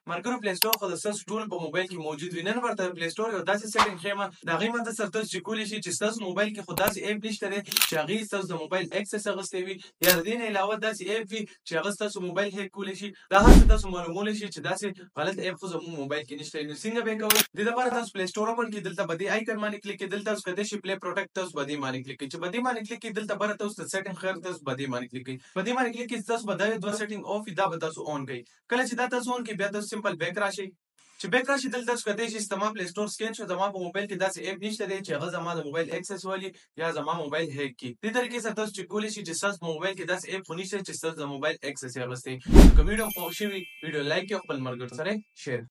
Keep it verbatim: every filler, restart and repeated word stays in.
مرګرو پلی سټور خو د ستاسو ټول په موبایل کې موجود وي. نن ورته پلی سټور یو داسې سیټینګ ښیم د هغې ماته سره تاسو چې کولی شئ چې ستاسو موبایل کې خو داسې ایپ نشته دی چې هغې ستاسو د موبایل اکسس اخیستی وي یا د دې نه علاوه داسې ایپ وي چې هغه ستاسو موبایل هیک کولی شي. دا هر څه تاسو معلومولی شئ چې داسې غلط ایپ خو زموږ موبایل کې نشته. نو څنګه به یې کوئ؟ دې دپاره تاسو پلی سټور اوپن کړئ، دلته به دې آیکن باندې کلیک کړئ، دلته تاسو کیدای شي پلی پروټکټ تاسو به دې باندې کلیک کړئ. چې به دې باندې کلیک کړئ دلته بره تاسو د سیټینګ خیر تاسو به دې باندې کلیک کړئ. په دې باندې کلیک کړئ تاسو به دا دوه سیټینګ اوف وي دا به تاسو اون کړئ. کله چې دا تاسو اون کړئ بیا تاسو سمپل بیک راشئ. چې بیک راشي دلته تاسو کیدای شي زما پلی سټور سکین شو، زما په موبایل کې داسې ایپ نشته دی چې هغه زما د موبایل اکسس ولي یا زما موبایل هیک کړي. دې طریقې سره تاسو چې کولی شئ چې ستاسو په موبایل کې داسې ایپ خو نشته چې ستاسو د موبایل اکسس یې اخیستی. که ویډیو خوښ شوي ویډیو لایک کړئ او خپل ملګرو سره یې شیر